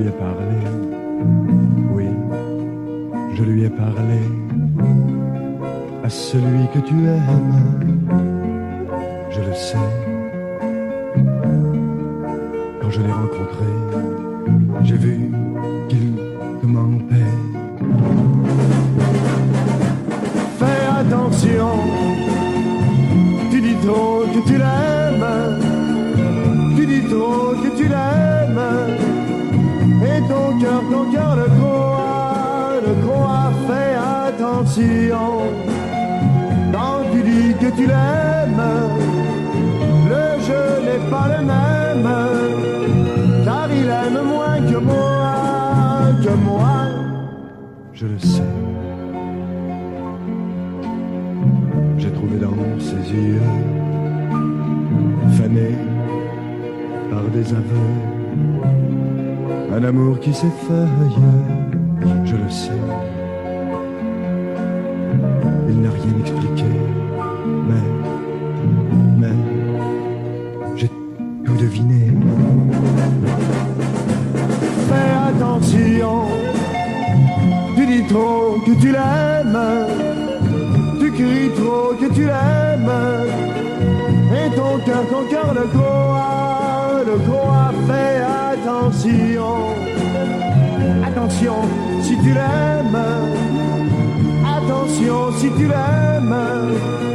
lui ai parlé, oui, je lui ai parlé à celui que tu aimes, je le sais. Quand je l'ai rencontré, j'ai vu qu'il te mentait. Fais attention, tu dis trop que tu l'aimes, tu dis trop que tu l'aimes, et ton cœur le croit, fais attention. Quand tu dis que tu l'aimes, le jeu n'est pas le même, car il aime moins que moi, je le sais. J'ai trouvé dans ses yeux, fanés par des aveux, un amour qui s'effeuille, je le sais. Il n'a rien expliqué, mais j'ai tout deviné. Fais attention, tu dis trop que tu l'aimes, tu cries trop que tu l'aimes, et ton cœur le croit, fais attention. Attention si tu l'aimes, attention si tu l'aimes.